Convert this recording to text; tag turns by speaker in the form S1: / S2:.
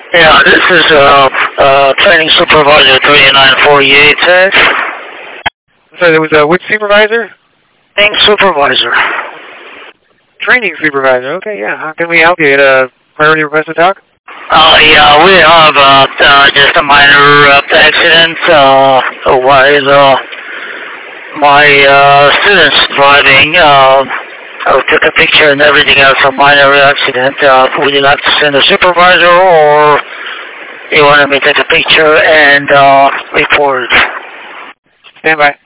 S1: Yeah, this is training supervisor 3948, sir.
S2: So there was a which supervisor?
S1: Training supervisor.
S2: Training supervisor. Okay, yeah. How can we help you? Get a priority request to talk?
S1: Yeah, we have just a minor accident. While my students driving, took a picture and everything else, a minor accident. Would you like to send a supervisor, or you want me to take a picture and report?
S2: Stand by.